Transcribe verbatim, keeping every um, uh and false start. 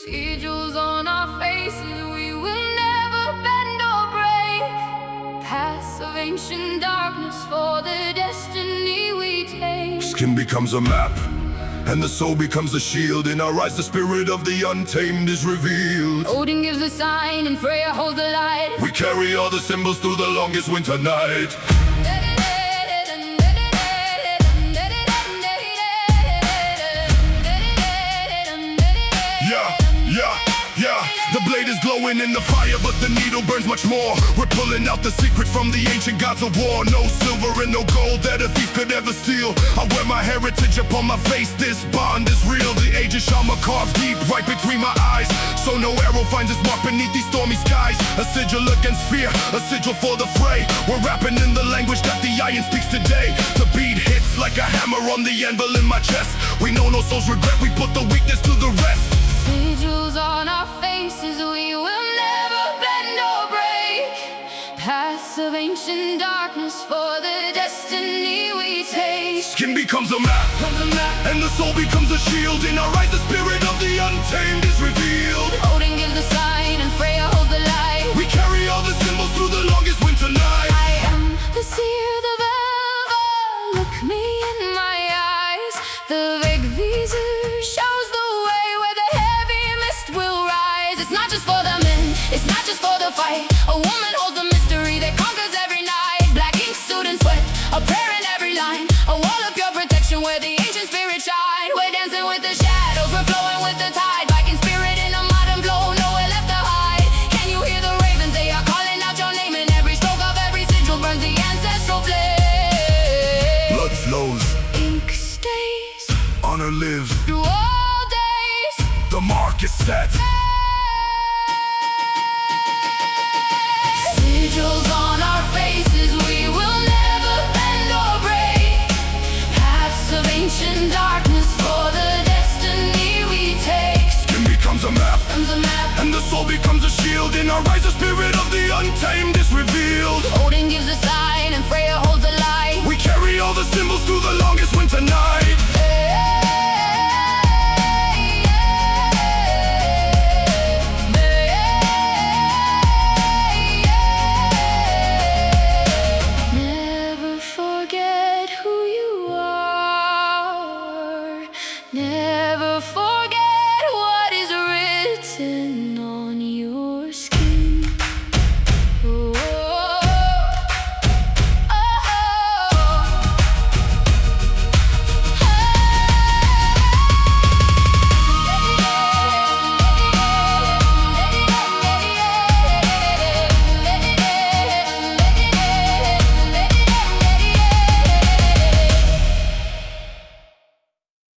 Sigils on our faces, we will never bend or break. Paths of ancient darkness for the destiny we take. Skin becomes a map, and the soul becomes a shield. In our eyes the spirit of the untamed is revealed. Odin gives the sign and Freya holds the light. We carry all the symbols through the longest winter night. Yeah, yeah, yeah. The blade is glowing in the fire, but the needle burns much more. We're pulling out the secret from the ancient gods of war. No silver and no gold that a thief could ever steal. I wear my heritage upon my face. This bond is real. The ages Shama carved deep right between my eyes, so no arrow finds its mark beneath these stormy skies. A sigil against fear, a sigil for the fray. We're rapping in the language that the iron speaks today. The beat hits like a hammer on the anvil in my chest. We know no souls regret, we put the weakness to the rest. Sigils on our faces, we will never bend or break. Paths of ancient darkness for the destiny we take. Skin becomes a map, and the soul becomes a shield. In our eyes the spirit of the untamed is revealed. Odin gives the sign and Freya holds the light. We carry all the symbols through the longest winter night. I am the seer, the Velva, look me in my eyes. The Vegvisor shows the way where the heavy mist will rise. It's not just for the men, it's not just for the fight. A woman holds the mystery that conquers every night. Black ink, suit and sweat, a prayer in every line. A wall of pure protection where the ancient spirit shine. We're dancing with the shadows, we're flowing with the tide. Viking spirit in a modern flow, nowhere left to hide. Can you hear the ravens? They are calling out your name, and every stroke of every sigil burns the ancestral flame. Blood flows, Ink stays honor lives, through all days. the mark is set. Sigils on our faces, we will never bend or break. Paths of ancient darkness for the destiny we take. Skin becomes a map, Comes a map, and the soul becomes a shield. In our eyes the spirit of the untamed is revealed. Odin gives a sign and Freya holds a light. We carry all the symbols through the longest winter night. Never forget who you are. Never forget